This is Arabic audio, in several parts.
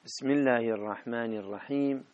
بسم الله الرحمن الرحيم.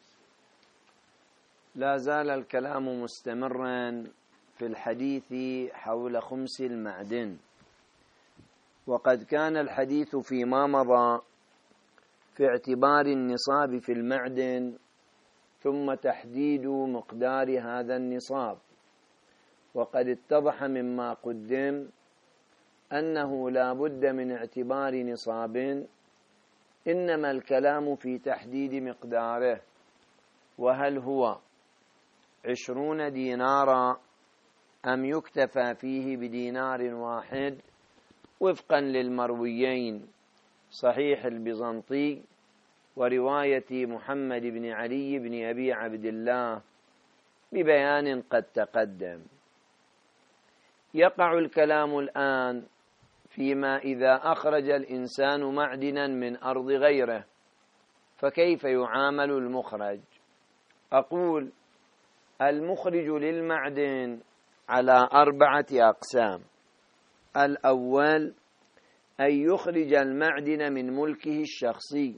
لا زال الكلام مستمرا في الحديث حول خمس المعدن، وقد كان الحديث فيما مضى في اعتبار النصاب في المعدن ثم تحديد مقدار هذا النصاب، وقد اتضح مما قدم أنه لا بد من اعتبار نصاب، إنما الكلام في تحديد مقداره، وهل هو 20 دينارا أم يكتفى فيه بدينار واحد وفقا للمرويين صحيح البيزنطي ورواية محمد بن علي بن أبي عبد الله ببيان قد تقدم. يقع الكلام الآن فيما إذا أخرج الإنسان معدنا من أرض غيره فكيف يعامل المخرج؟ أقول المخرج للمعدن على 4 أقسام. الأول أن يخرج المعدن من ملكه الشخصي.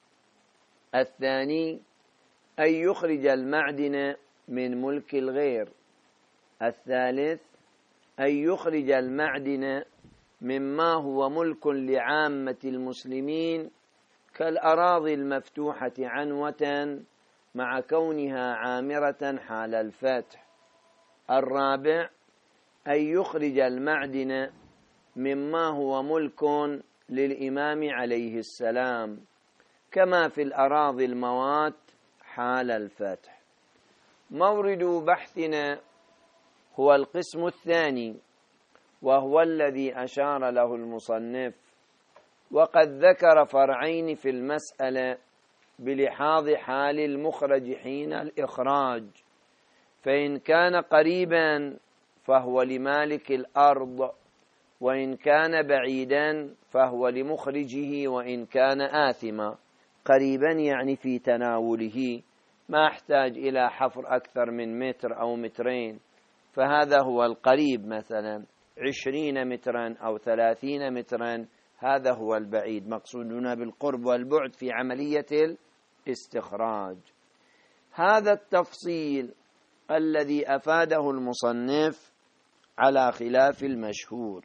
الثاني أن يخرج المعدن من ملك الغير. الثالث أن يخرج المعدن مما هو ملك لعامة المسلمين كالأراضي المفتوحة عنوة مع كونها عامرة حال الفتح. الرابع أن يخرج المعدن مما هو ملك للإمام عليه السلام كما في الأراضي الموات حال الفتح. مورد بحثنا هو القسم الثاني، وهو الذي أشار له المصنف، وقد ذكر فرعين في المسألة بلحاظ حال المخرج حين الإخراج، فإن كان قريبا فهو لمالك الأرض، وإن كان بعيدا فهو لمخرجه وإن كان آثما. قريبا يعني في تناوله، ما احتاج إلى حفر أكثر من متر أو مترين، فهذا هو القريب، مثلا 20 مترا أو 30 مترا، هذا هو البعيد. مقصودنا بالقرب والبعد في عملية الاستخراج. هذا التفصيل الذي أفاده المصنف على خلاف المشهور،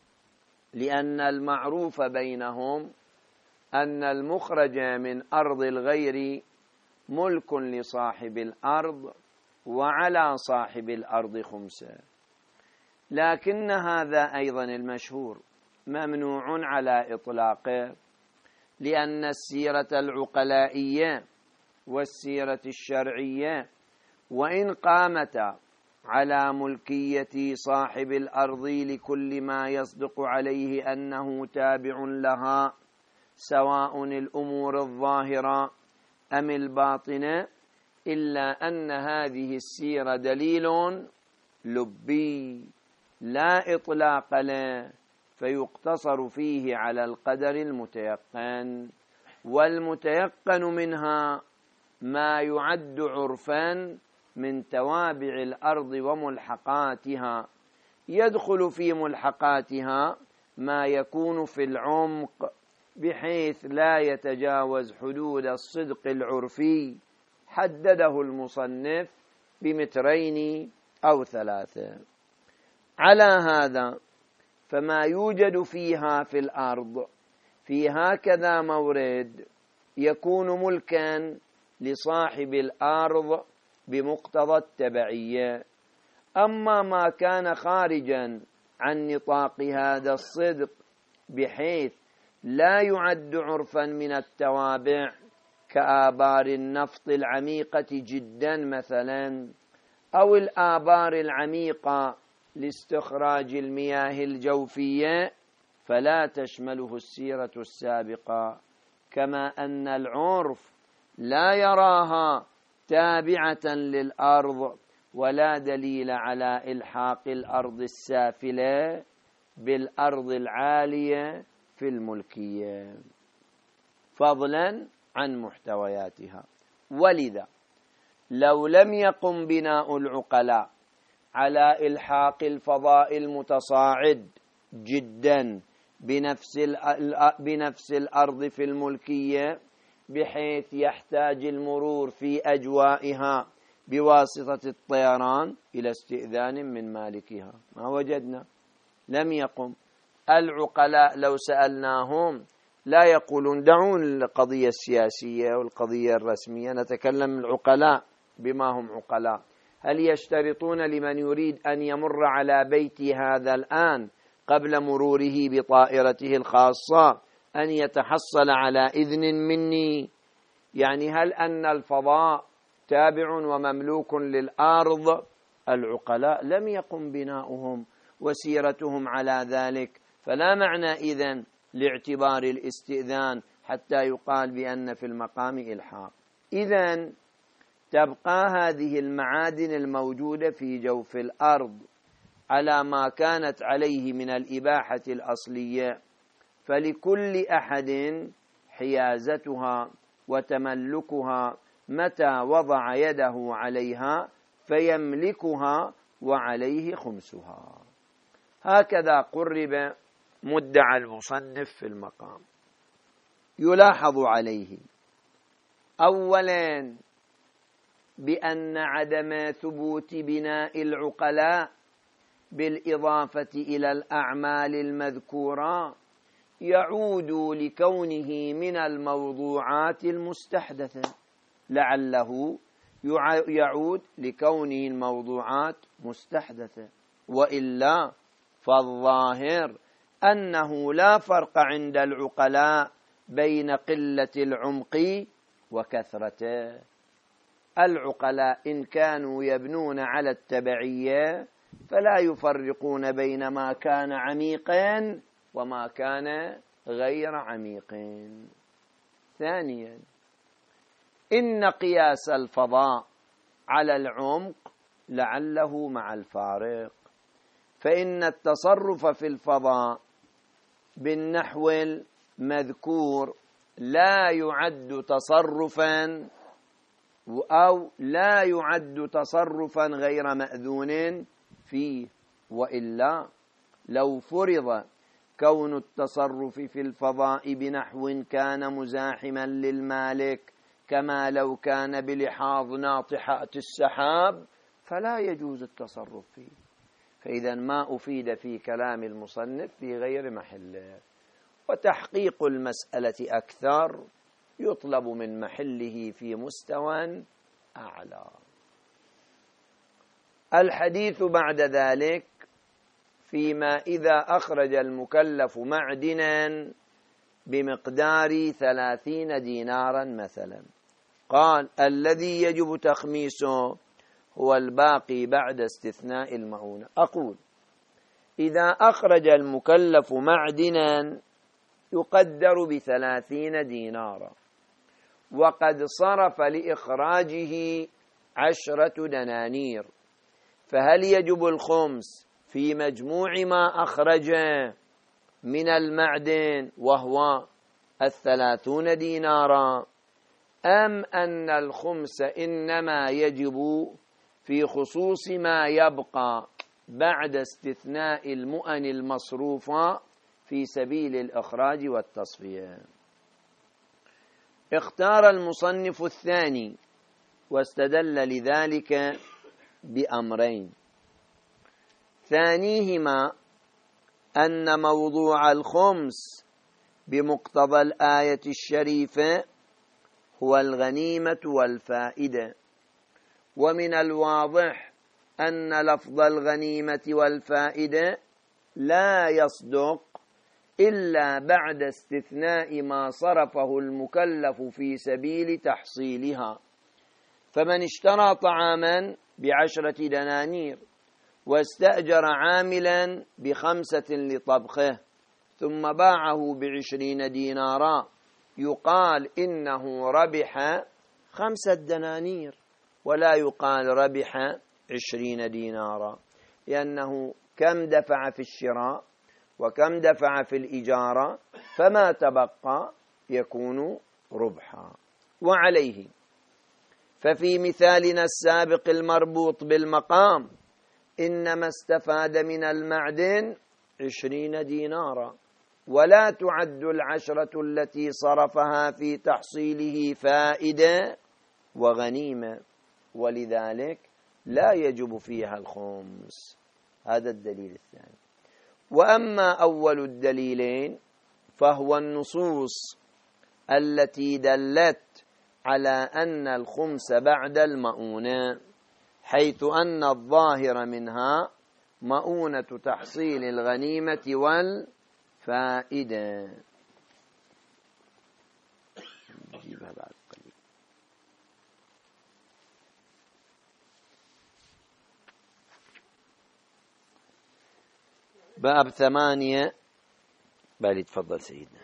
لأن المعروف بينهم أن المخرج من أرض الغير ملك لصاحب الأرض وعلى صاحب الأرض خمسة، لكن هذا أيضا المشهور ممنوع على إطلاقه، لأن السيرة العقلائية والسيرة الشرعية وإن قامتا على ملكية صاحب الأرض لكل ما يصدق عليه أنه تابع لها، سواء الأمور الظاهرة أم الباطنة، إلا أن هذه السيرة دليل لبي لا إطلاق له، فيقتصر فيه على القدر المتيقن، والمتيقن منها ما يعد عرفا من توابع الأرض وملحقاتها، يدخل في ملحقاتها ما يكون في العمق بحيث لا يتجاوز حدود الصدق العرفي، حدده المصنف ب2 أو 3. على هذا فما يوجد فيها في الأرض في هكذا مورد يكون ملكا لصاحب الأرض بمقتضى التبعية. أما ما كان خارجا عن نطاق هذا الصدق بحيث لا يعد عرفا من التوابع كآبار النفط العميقة جدا مثلا، أو الآبار العميقة لاستخراج المياه الجوفية، فلا تشمله السيرة السابقة، كما أن العرف لا يراها تابعة للأرض، ولا دليل على إلحاق الأرض السافلة بالأرض العالية في الملكية، فضلا عن محتوياتها. ولذا لو لم يقم بناء العقلاء على إلحاق الفضاء المتصاعد جدا بنفس الأرض في الملكية، بحيث يحتاج المرور في أجوائها بواسطة الطيران إلى استئذان من مالكها. ما وجدنا، لم يقم. العقلاء لو سألناهم لا يقولون دعون القضية السياسية والقضية الرسمية، نتكلم العقلاء بما هم عقلاء. هل يشترطون لمن يريد أن يمر على بيتي هذا الآن قبل مروره بطائرته الخاصة أن يتحصل على إذن مني؟ يعني هل أن الفضاء تابع ومملوك للأرض؟ العقلاء لم يقم بناؤهم وسيرتهم على ذلك، فلا معنى إذن لاعتبار الاستئذان حتى يقال بأن في المقام إلحاق. إذن تبقى هذه المعادن الموجودة في جوف الأرض على ما كانت عليه من الإباحة الأصلية، فلكل أحد حيازتها وتملكها متى وضع يده عليها فيملكها وعليه خمسها. هكذا قرب مدعى المصنف في المقام. يلاحظ عليه أولا بأن عدم ثبوت بناء العقلاء بالإضافة إلى الأعمال المذكورة يعود لكونه من الموضوعات المستحدثة، لعله يعود لكونه الموضوعات مستحدثة، وإلا فالظاهر أنه لا فرق عند العقلاء بين قلة العمق وكثرته. العقلاء إن كانوا يبنون على التبعية فلا يفرقون بين ما كان عميقا وما كان غير عميق. ثانيا، إن قياس الفضاء على العمق لعله مع الفارق، فإن التصرف في الفضاء بالنحو المذكور لا يعد تصرفا أو لا يعد تصرفا غير مأذون فيه، وإلا لو فرض كون التصرف في الفضاء بنحو كان مزاحما للمالك كما لو كان بلحاظ ناطحات السحاب فلا يجوز التصرف فيه. فإذا ما أفيد في كلام المصنف في غير محله، وتحقيق المسألة أكثر يطلب من محله في مستوى أعلى. الحديث بعد ذلك فيما إذا أخرج المكلف معدنا بمقدار 30 دينارا مثلا، قال الذي يجب تخميسه هو الباقي بعد استثناء المؤونة. أقول إذا أخرج المكلف معدنا يقدر ب30 دينارا وقد صرف لإخراجه 10 دنانير، فهل يجب الخمس في مجموع ما أخرج من المعدن وهو 30 دينارا، أم أن الخمس إنما يجب في خصوص ما يبقى بعد استثناء المؤن المصروفة في سبيل الإخراج والتصفية؟ اختار المصنف الثاني واستدل لذلك بأمرين، ثانيهما أن موضوع الخمس بمقتضى الآية الشريفة هو الغنيمة والفائدة، ومن الواضح أن لفظ الغنيمة والفائدة لا يصدق إلا بعد استثناء ما صرفه المكلف في سبيل تحصيلها. فمن اشترى طعاما ب10 دنانير واستأجر عاملا ب5 لطبخه ثم باعه ب20 دينارا يقال إنه ربح 5 دنانير ولا يقال ربح 20 دينارا، لأنه كم دفع في الشراء وكم دفع في الإجارة، فما تبقى يكون ربحا. وعليه ففي مثالنا السابق المربوط بالمقام إنما استفاد من المعدن 20 دينارا، ولا تعد العشرة التي صرفها في تحصيله فائدة وغنيمة، ولذلك لا يجب فيها الخمس. هذا الدليل الثاني. وأما أول الدليلين فهو النصوص التي دلت على أن الخمس بعد المؤونة، حيث أن الظاهر منها مؤونة تحصيل الغنيمة والفائدة. نجيبها بعد قليل. باب 8. بالي تفضل سيدنا.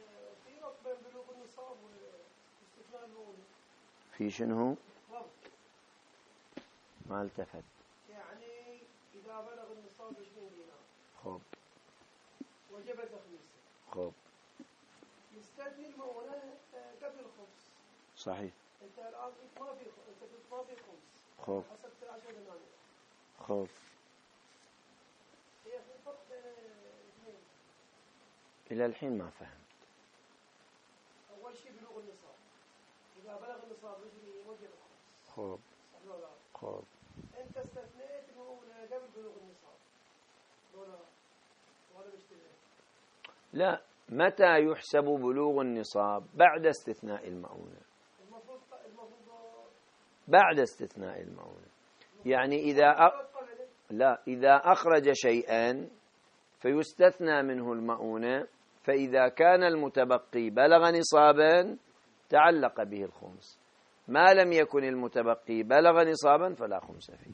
في شنو؟ ما التفت. يعني إذا بلغ النصاب 20 دينار خب وجب تخميسه، خب يستثني المؤونة قبل الخمس. صحيح. أنت الآن ما في خمس. خب حسبت 10 دنانير. خب هي الفرق بين الاثنين. إلى الحين ما فهمت. أول شيء بلوغ النصاب. إذا بلغ النصاب 20 وجب الخمس. خب خب أنت استثنيت المؤونة قبل بلوغ النصاب. ولا بيشتغل. لا، متى يحسب بلوغ النصاب؟ بعد استثناء المؤونة. المفروض بعد استثناء المؤونة. يعني إذا أخرج شيئا فيستثنى منه المؤونة، فإذا كان المتبقي بلغ نصابا تعلق به الخمس، ما لم يكن المتبقي بلغ نصابا فلا خمس فيه.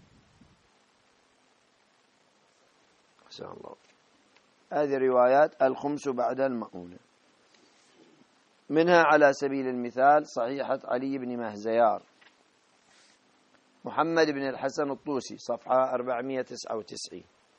أحسن الله. هذه روايات الخمس بعد المؤونة. منها على سبيل المثال صحيحة علي بن مهزيار محمد بن الحسن الطوسي صفحة 499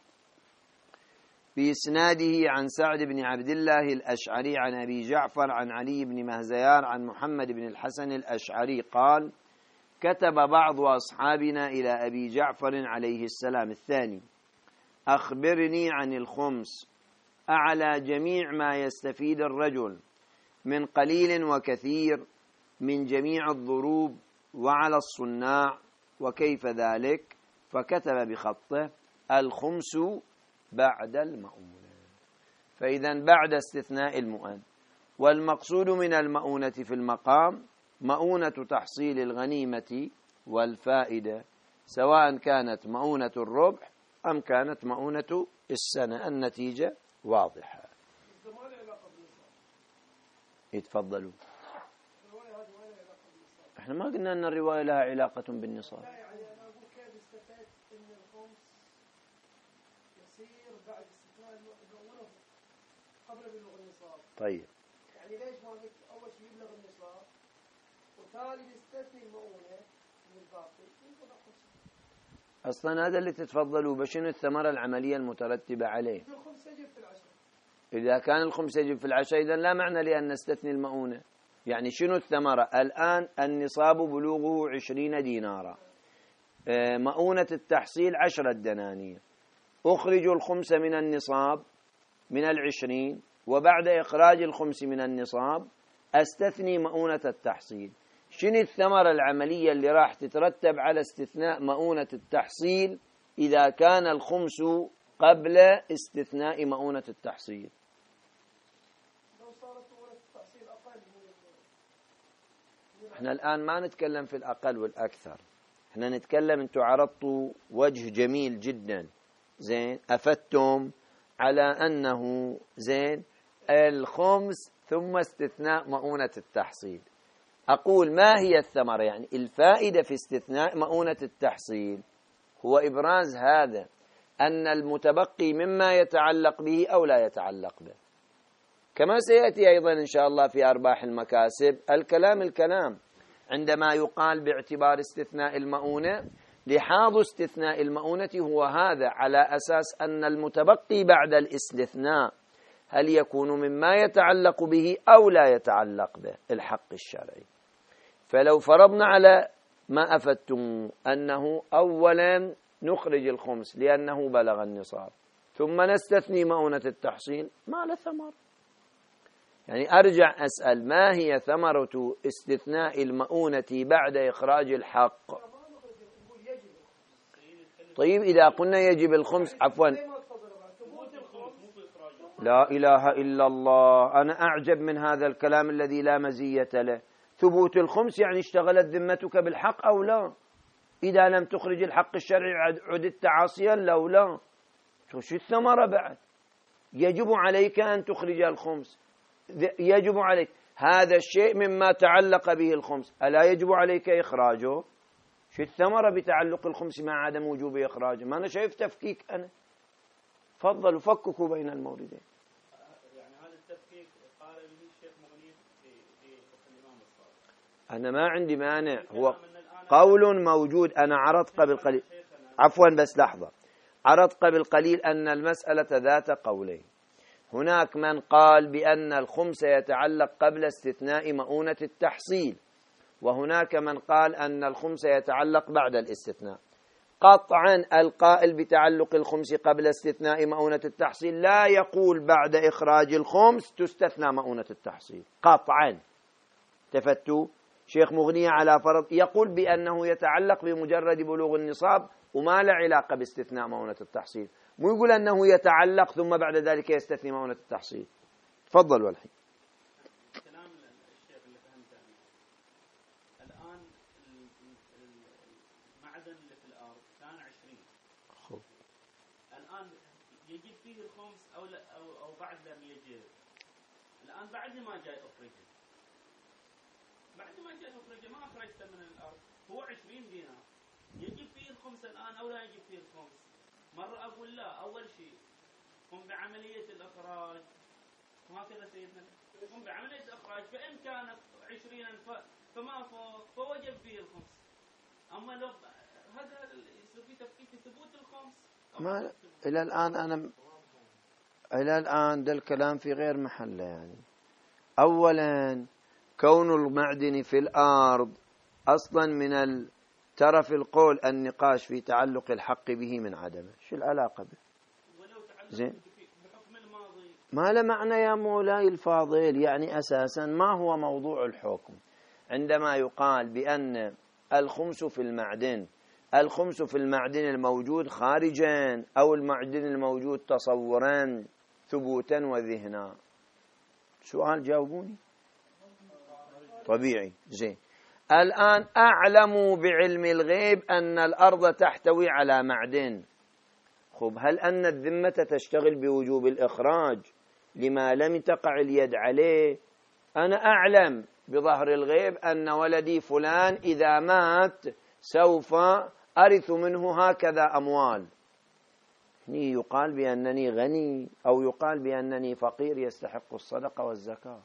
بإسناده عن سعد بن عبد الله الأشعري عن أبي جعفر عن علي بن مهزيار عن محمد بن الحسن الأشعري قال: كتب بعض أصحابنا إلى أبي جعفر عليه السلام الثاني: أخبرني عن الخمس أعلى جميع ما يستفيد الرجل من قليل وكثير من جميع الضروب وعلى الصناع، وكيف ذلك؟ فكتب بخطه: الخمس بعد المؤونة. فإذا بعد استثناء المؤن، والمقصود من المؤونة في المقام مؤونة تحصيل الغنيمة والفائدة، سواء كانت مؤونة الربح أم كانت مؤونة السنة. النتيجة واضحة. يتفضلوا. احنا ما قلنا أن الرواية لها علاقة بالنصاب. لا، يعني أنا أقول كيف استفدت أن الخمس يصير بعد استثناء المؤونة قبل بلوغ النصاب. طيب، يعني ليش ما قلت أول شيء يبلغ النصاب وتالي يستثني المؤونة من الباقي؟ أصلا هذا اللي تتفضلوا بشنو الثمرة العملية المترتبة عليه. الخمس يجب في العشرة. إذا كان الخمس يجب في العشرة إذن لا معنى لأن نستثني المؤونة. يعني شنو الثمرة؟ الآن النصاب بلوغه 20 دينارا، مؤونة التحصيل 10 دنانير، أخرج الخمس من النصاب من 20، وبعد إخراج الخمس من النصاب أستثني مؤونة التحصيل. شنو الثمرة العملية اللي راح تترتب على استثناء مؤونة التحصيل إذا كان الخمس قبل استثناء مؤونة التحصيل؟ لو صارت مؤونة التحصيل أقل. احنا الآن ما نتكلم في الأقل والأكثر، احنا نتكلم، انتم عرضتوا وجه جميل جدا، زين، أفدتم على أنه زين الخمس ثم استثناء مؤونة التحصيل. أقول ما هي الثمرة؟ يعني الفائدة في استثناء مؤونة التحصيل هو إبراز هذا، أن المتبقي مما يتعلق به أو لا يتعلق به، كما سيأتي أيضا إن شاء الله في أرباح المكاسب. الكلام عندما يقال باعتبار استثناء المؤونة، لحاظ استثناء المؤونة هو هذا، على أساس أن المتبقي بعد الاستثناء هل يكون مما يتعلق به أو لا يتعلق به الحق الشرعي. فلو فرضنا على ما أفدتم أنه أولا نخرج الخمس لأنه بلغ النصاب، ثم نستثني مؤونة التحصيل، ما له ثمر. يعني أرجع أسأل ما هي ثمرة استثناء المؤونة بعد إخراج الحق؟ طيب إذا قلنا يجب الخمس عفوا لا إله إلا الله، أنا أعجب من هذا الكلام الذي لا مزية له. ثبوت الخمس يعني اشتغلت ذمتك بالحق أو لا؟ إذا لم تخرج الحق الشرعي عدت عاصيا لو لا. شو الثمرة بعد؟ يجب عليك أن تخرج الخمس، يجب عليك هذا الشيء مما تعلق به الخمس، ألا يجب عليك إخراجه؟ شو الثمرة بتعلق الخمس مع عدم وجوب إخراجه؟ ما أنا شايف تفكيك أنا. فضلوا فككوا بين الموردين. يعني هذا التفكيك قال به الشيخ مغني في الإمام الصادق. أنا ما عندي مانع، هو قول موجود. أنا عرضت قبل قليل، عفوا بس لحظة، عرضت قبل قليل أن المسألة ذات قولين. هناك من قال بأن الخمس يتعلق قبل استثناء مؤونة التحصيل، وهناك من قال أن الخمس يتعلق بعد الاستثناء. قطعا القائل بتعلق الخمس قبل استثناء مؤونة التحصيل لا يقول بعد إخراج الخمس تستثنى مؤونة التحصيل قطعا. تفتوا شيخ مغنية على فرض يقول بأنه يتعلق بمجرد بلوغ النصاب وما له علاقة باستثناء مؤونة التحصيل، مو يقول أنه يتعلق ثم بعد ذلك يستثني مؤونة التحصيل. تفضلوا الحين. كلام الشيخ اللي فهمته الآن المعدن اللي في الأرض كان 20، الآن يجب فيه الخمس أو بعد لم يجب؟ الآن بعد ما جاي أخرجه، بعد ما جاي أخرجه ما أخرجته من الأرض، هو 20 دينار، يجب فيه الخمس الآن أو لا يجب فيه الخمس؟ مرة أقول لا، أول شيء قم بعملية الإخراج، وهكذا سيدنا قم بعملية الإخراج، فإن كانت 20 فما فوق فوجب فيه الخمس. أما لو هذا يصير فيه تفكيك ثبوت الخمس ما إلى الآن ده الكلام في غير محله. يعني أولا كون المعدن في الأرض أصلا من ترى في القول النقاش في تعلق الحق به من عدمه، شو العلاقة به؟ زين بحكم الماضي ما له معنى يا مولاي الفاضل. يعني أساسا ما هو موضوع الحكم عندما يقال بأن الخمس في المعدن، الخمس في المعدن الموجود خارجا أو المعدن الموجود تصورا ثبوتا وذهنا؟ سؤال جاوبوني. طبيعي. زين الآن أعلموا بعلم الغيب أن الأرض تحتوي على معدن. خب هل أن الذمة تشتغل بوجوب الإخراج لما لم تقع اليد عليه؟ أنا أعلم بظهر الغيب أن ولدي فلان إذا مات سوف أرث منه هكذا أموال، يقال بأنني غني أو يقال بأنني فقير يستحق الصدقة والزكاة.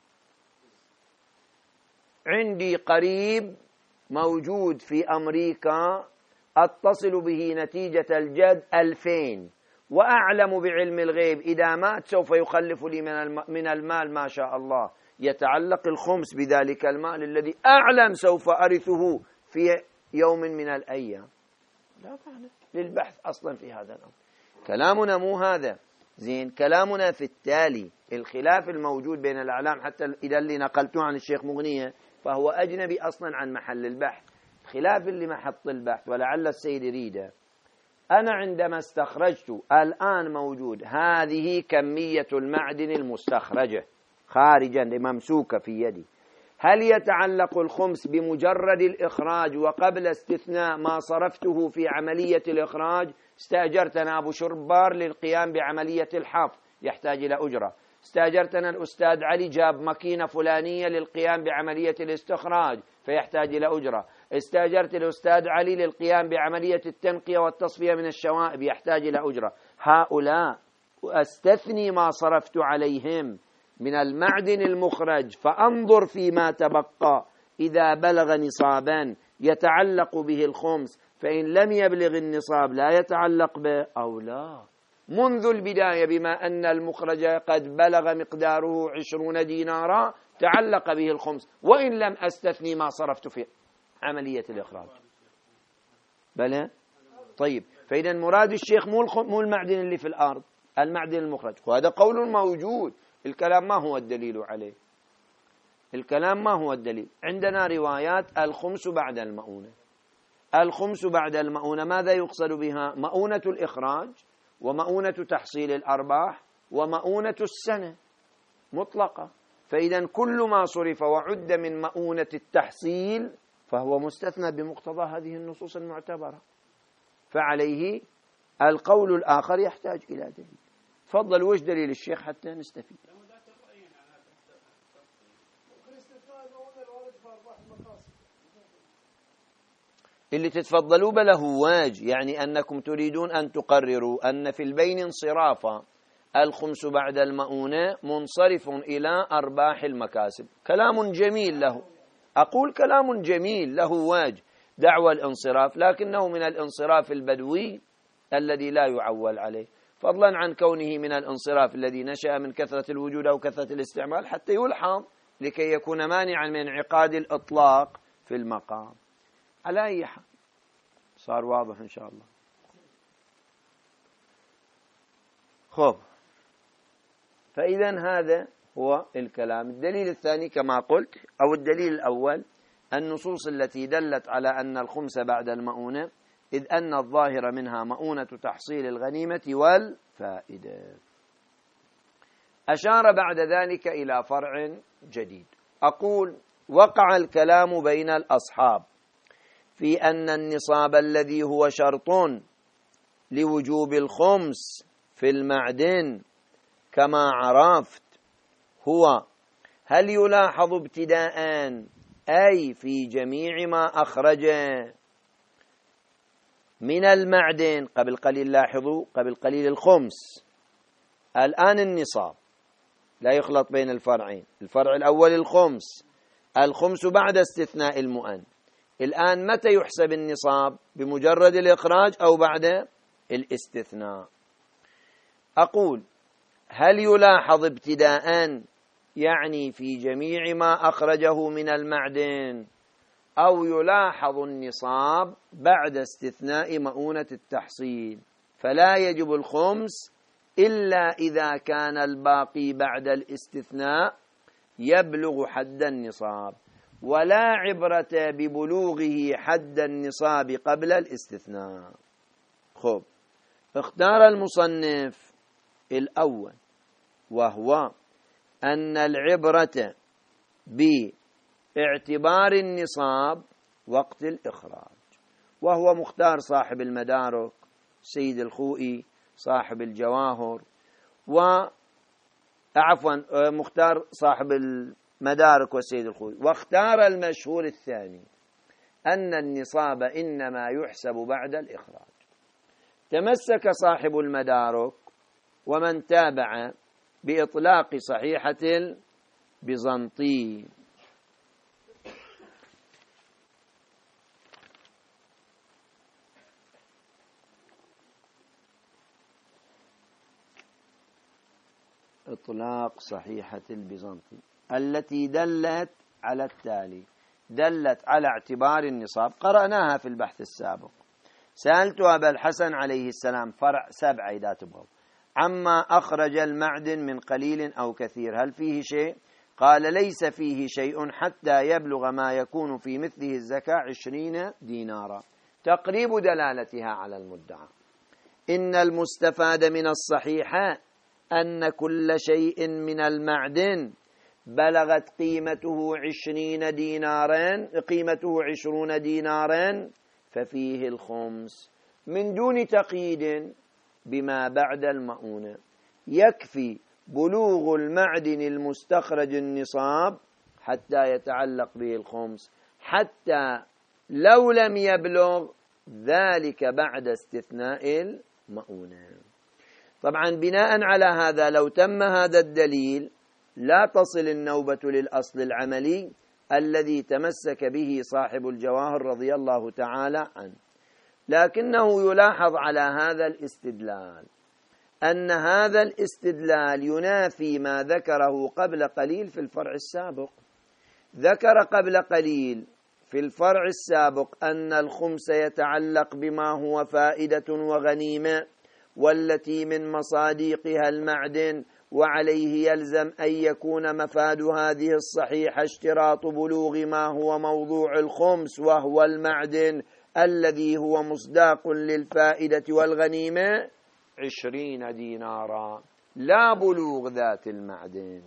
عندي قريب موجود في أمريكا أتصل به نتيجة الجد 2000 وأعلم بعلم الغيب إذا مات سوف يخلف لي من المال ما شاء الله، يتعلق الخمس بذلك المال الذي أعلم سوف أرثه في يوم من الأيام؟ لا معنى للبحث أصلا في هذا الأمر. كلامنا مو هذا. زين كلامنا في التالي الخلاف الموجود بين الأعلام، حتى إذا اللي نقلته عن الشيخ مغنية فهو أجنبي أصلا عن محل البحث، خلاف اللي محط البحث ولعل السيد يريده. أنا عندما استخرجت الآن موجود هذه كمية المعدن المستخرجة خارجا ممسوكة في يدي، هل يتعلق الخمس بمجرد الإخراج وقبل استثناء ما صرفته في عملية الإخراج؟ استأجرتنا أبو شربار للقيام بعملية الحفظ يحتاج إلى أجرة، استأجرتنا الأستاذ علي جاب ماكينة فلانية للقيام بعملية الاستخراج فيحتاج إلى أجرة، استأجرت الأستاذ علي للقيام بعملية التنقية والتصفية من الشوائب يحتاج إلى أجرة. هؤلاء أستثني ما صرفت عليهم من المعدن المخرج فأنظر فيما تبقى إذا بلغ نصابا يتعلق به الخمس، فإن لم يبلغ النصاب لا يتعلق به أو لا. منذ البداية بما أن المخرج قد بلغ مقداره 20 دينارا تعلق به الخمس وإن لم أستثني ما صرفت في عملية الإخراج. بلى؟ طيب فإذا مراد الشيخ مو المعدن اللي في الأرض، المعدن المخرج، وهذا قول موجود. الكلام ما هو الدليل عليه؟ الكلام ما هو الدليل؟ عندنا روايات الخمس بعد المؤونة. الخمس بعد المؤونة ماذا يقصد بها؟ مؤونة الإخراج، ومؤونة تحصيل الأرباح، ومؤونة السنة مطلقة. فإذا كل ما صرف وعد من مؤونة التحصيل فهو مستثنى بمقتضى هذه النصوص المعتبرة. فعليه القول الآخر يحتاج إلى دليل. تفضل، وش دليل الشيخ حتى نستفيد؟ اللي تتفضلوا بله هواج، يعني أنكم تريدون أن تقرروا أن في البين انصرافا الخمس بعد المؤونة منصرف إلى أرباح المكاسب. كلام جميل له، أقول كلام جميل له هواج دعوى الانصراف، لكنه من الانصراف البدوي الذي لا يعول عليه، فضلا عن كونه من الانصراف الذي نشأ من كثرة الوجود أو كثرة الاستعمال حتى يلحظ لكي يكون مانعا من انعقاد الإطلاق في المقام. على أي حال صار واضح إن شاء الله. خب، فإذا هذا هو الكلام. الدليل الثاني كما قلت، أو الدليل الأول، النصوص التي دلت على أن الخمس بعد المؤونة، إذ أن الظاهر منها مؤونة تحصيل الغنيمة والفائدة. أشار بعد ذلك إلى فرع جديد. أقول: وقع الكلام بين الأصحاب في أن النصاب الذي هو شرط لوجوب الخمس في المعدن كما عرفت هو: هل يلاحظ ابتداء أي في جميع ما أخرج من المعدن. قبل قليل لاحظوا، قبل قليل الخمس، الآن النصاب، لا يخلط بين الفرعين. الفرع الأول الخمس، الخمس بعد استثناء المؤن. الآن متى يحسب النصاب؟ بمجرد الإخراج أو بعد الاستثناء؟ أقول: هل يلاحظ ابتداء يعني في جميع ما أخرجه من المعدن، أو يلاحظ النصاب بعد استثناء مؤونة التحصيل، فلا يجب الخمس إلا إذا كان الباقي بعد الاستثناء يبلغ حد النصاب، ولا عبرة ببلوغه حد النصاب قبل الاستثناء. خب، اختار المصنف الأول، وهو أن العبرة باعتبار النصاب وقت الإخراج، وهو مختار صاحب المدارك سيد الخوئي صاحب الجواهر، مختار صاحب المدارك والسيد الخوئي، واختار المشهور الثاني أن النصاب إنما يحسب بعد الإخراج. تمسك صاحب المدارك ومن تابع بإطلاق صحيحة البيزنطي. إطلاق صحيحة البيزنطي التي دلت على التالي: دلت على اعتبار النصاب، قرأناها في البحث السابق. سألت أبا الحسن عليه السلام، فرع 7 إذا تبغوا، عما أخرج المعدن من قليل أو كثير هل فيه شيء؟ قال: ليس فيه شيء حتى يبلغ ما يكون في مثله الزكاة 20 دينارا. تقريب دلالتها على المدعى. إن المستفاد من الصحيحة أن كل شيء من المعدن بلغت قيمته 20 دينارا ففيه الخمس، من دون تقييد بما بعد المؤونة. يكفي بلوغ المعدن المستخرج النصاب حتى يتعلق به الخمس، حتى لو لم يبلغ ذلك بعد استثناء المؤونة. طبعا بناء على هذا لو تم هذا الدليل لا تصل النوبة للأصل العملي الذي تمسك به صاحب الجواهر رضي الله تعالى عنه، لكنه يلاحظ على هذا الاستدلال أن هذا الاستدلال ينافي ما ذكره قبل قليل في الفرع السابق. ذكر قبل قليل في الفرع السابق أن الخمس يتعلق بما هو فائدة وغنيمة، والتي من مصاديقها المعدن، وعليه يلزم أن يكون مفاد هذه الصحيحة اشتراط بلوغ ما هو موضوع الخمس، وهو المعدن الذي هو مصداق للفائدة والغنيمة 20 دينارا، لا بلوغ ذات المعدن.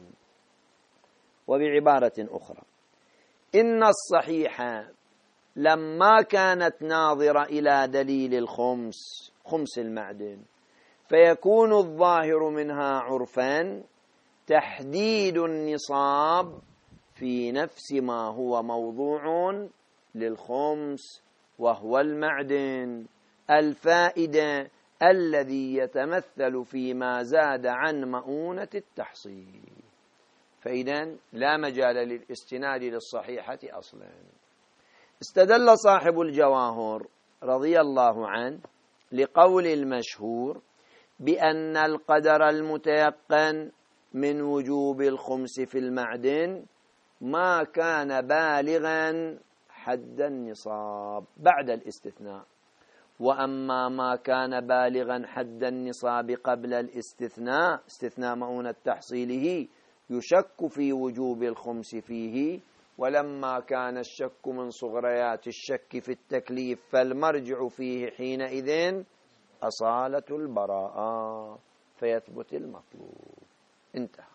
وبعبارة أخرى، إن الصحيحة لما كانت ناظرة إلى دليل الخمس، خمس المعدن، فيكون الظاهر منها عرفا تحديد النصاب في نفس ما هو موضوع للخمس، وهو المعدن الفائدة الذي يتمثل فيما زاد عن مؤونة التحصيل. فإذن لا مجال للاستناد للصحيحة أصلا. استدل صاحب الجواهر رضي الله عنه لقول المشهور بأن القدر المتيقن من وجوب الخمس في المعدن ما كان بالغا حد النصاب بعد الاستثناء، وأما ما كان بالغا حد النصاب قبل الاستثناء، استثناء مؤونة تحصيله، يشك في وجوب الخمس فيه. ولما كان الشك من صغريات الشك في التكليف، فالمرجع فيه حينئذ أصالة البراءة، فيثبت المطلوب. انتهى.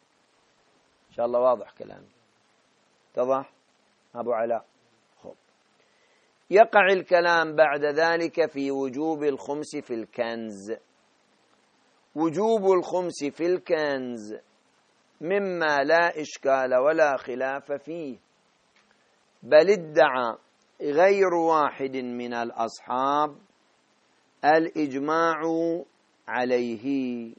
إن شاء الله واضح كلامي؟ اتضح أبو علاء؟ خب. يقع الكلام بعد ذلك في وجوب الخمس في الكنز. وجوب الخمس في الكنز مما لا إشكال ولا خلاف فيه، بل ادعى غير واحد من الأصحاب الإجماع عليه،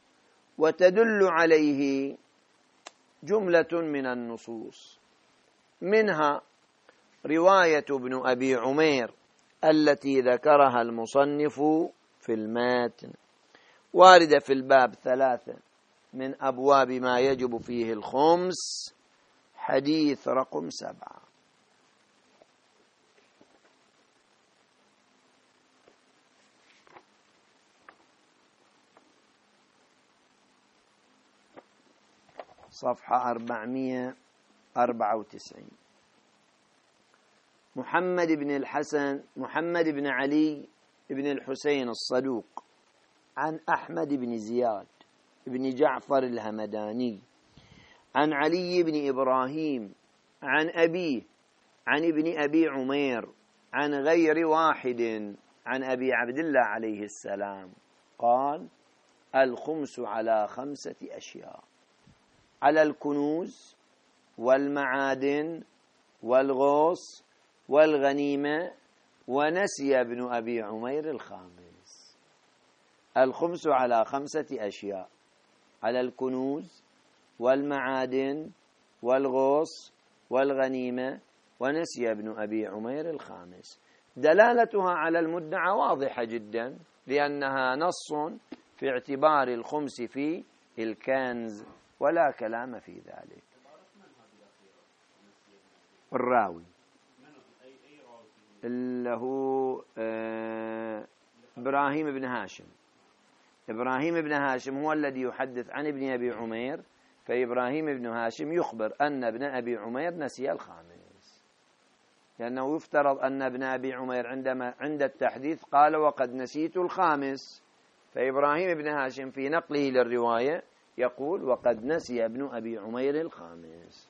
وتدل عليه جملة من النصوص، منها رواية ابن أبي عمير التي ذكرها المصنف في الماتن، واردة في الباب 3 من أبواب ما يجب فيه الخمس، حديث رقم 7. صفحة 494. محمد بن علي بن الحسين الصدوق عن أحمد بن زياد بن جعفر الهمداني عن علي بن إبراهيم عن أبيه عن ابن أبي عمير عن غير واحد عن أبي عبد الله عليه السلام قال: الخمس على 5 أشياء: على الكنوز والمعادن والغوص والغنيمة. ونسي ابن أبي عمير الخامس. الخمس على 5 أشياء: على الكنوز والمعادن والغوص والغنيمة. ونسي ابن أبي عمير الخامس. دلالتها على المدعى واضحة جدا، لأنها نص في اعتبار الخمس في الكنز، ولا كلام في ذلك. الراوي اللي هو إبراهيم بن هاشم. إبراهيم بن هاشم هو الذي يحدث عن ابن أبي عمير، فإبراهيم بن هاشم يخبر أن ابن أبي عمير نسي الخامس، لأنه يفترض أن ابن أبي عمير عند التحديث قال: وقد نسيت الخامس، فإبراهيم بن هاشم في نقله للرواية يقول: وقد نسي ابن أبي عمير الخامس.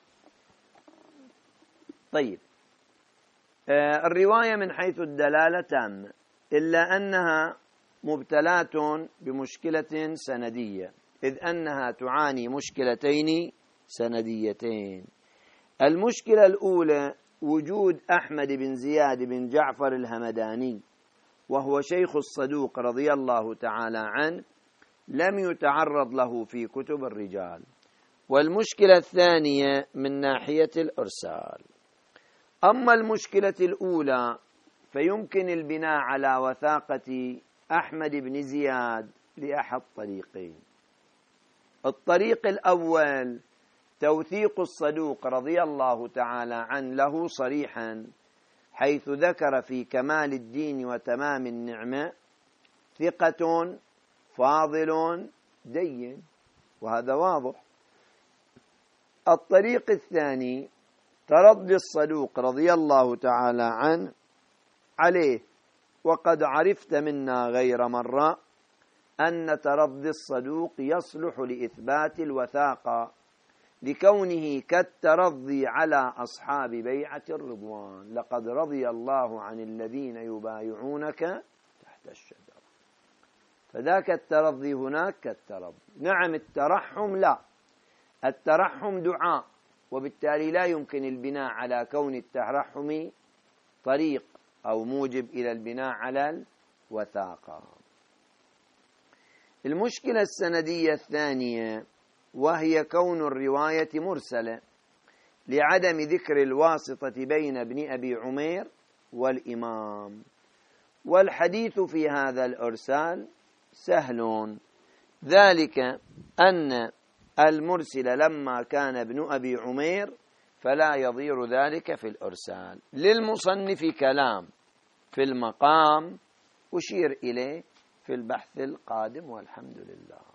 طيب، الرواية من حيث الدلالة تامة، إلا أنها مبتلاة بمشكلة سندية، إذ أنها تعاني مشكلتين سنديتين. المشكلة الأولى وجود أحمد بن زياد بن جعفر الهمداني، وهو شيخ الصدوق رضي الله تعالى عنه، لم يتعرض له في كتب الرجال. والمشكلة الثانية من ناحية الإرسال. أما المشكلة الأولى فيمكن البناء على وثاقة أحمد بن زياد لأحد طريقين. الطريق الأول توثيق الصدوق رضي الله تعالى عنه له صريحا، حيث ذكر في كمال الدين وتمام النعمة: ثقة فاضل دين. وهذا واضح. الطريق الثاني ترضي الصدوق رضي الله تعالى عنه عليه، وقد عرفت منا غير مرة أن ترضي الصدوق يصلح لإثبات الوثاقة لكونه كالترضي على أصحاب بيعة الرضوان. لقد رضي الله عن الذين يبايعونك تحت الشجرة. فذاك الترضي هناك كالترضي. نعم الترحم لا، الترحم دعاء، وبالتالي لا يمكن البناء على كون الترحم طريق أو موجب إلى البناء على الوثاقة. المشكلة السندية الثانية وهي كون الرواية مرسلة لعدم ذكر الواسطة بين ابن أبي عمير والإمام. والحديث في هذا الإرسال سهل، ذلك أن المرسل لما كان ابن أبي عمير فلا يضير ذلك في الإرسال. للمصنف كلام في المقام أشير إليه في البحث القادم، والحمد لله.